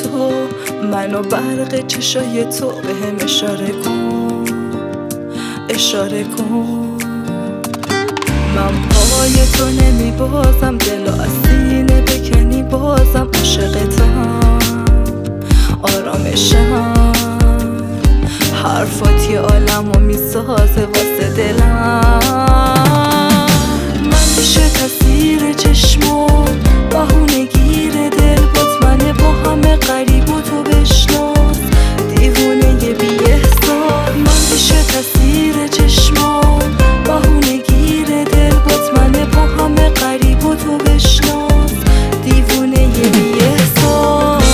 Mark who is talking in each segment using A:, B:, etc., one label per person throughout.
A: تو، منو برق چشای تو بهم اشاره کن، اشاره کن. من پای تو نمی بازم، دل و از سینه بکنی بازم عاشقتم، آرامشم. حرفات یه عالمو میسازه واسه دلم. من میشه تاثیر چشمون، بهونه گیر دل مطمئنه با همه غریب و تو بشناس، دیوونه یه بی احساس. من میشه تاثیر چشمون، بهونه گیر دل مطمئنه با همه غریب و تو بشناس، دیوونه یه بی احساس.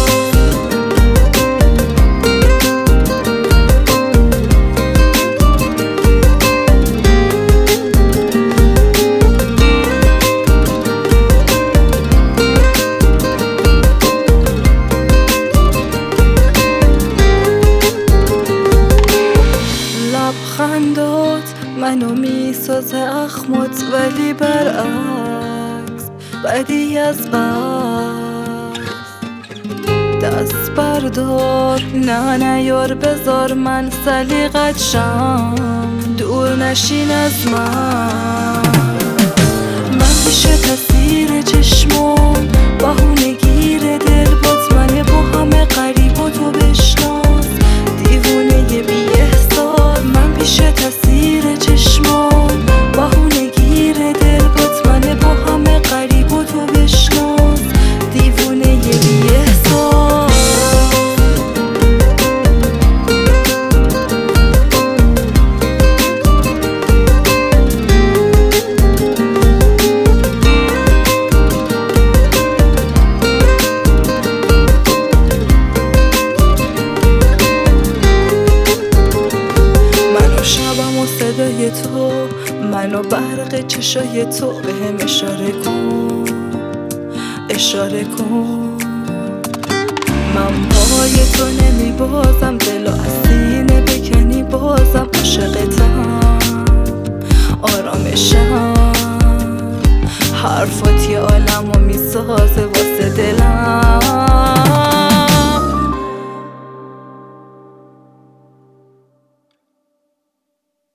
A: لبخندات منو میسازه اخمات، ولی برعکس بدی از بس. دست بردار نه یار، بذار من سلیقت شم، دور نشین از من. من میشه تاثیر چشمون، بهونه گیر دل مطمئنه با همه غریب و تو بشناس، دیوونه یه بی احساس. من میشه تاثیر چشمون، بهونه گیر دل مطمئنه با همه غریب و تو بشناس، دیوونه یه بی احساس. شبم و صدای تو، منو برق چشای تو بهم اشاره کن، اشاره کن. من پای تو نمی بازم، دل و از سینه بکنی بازم عاشقتم، آرامشم. حرفات یه عالمو میسازه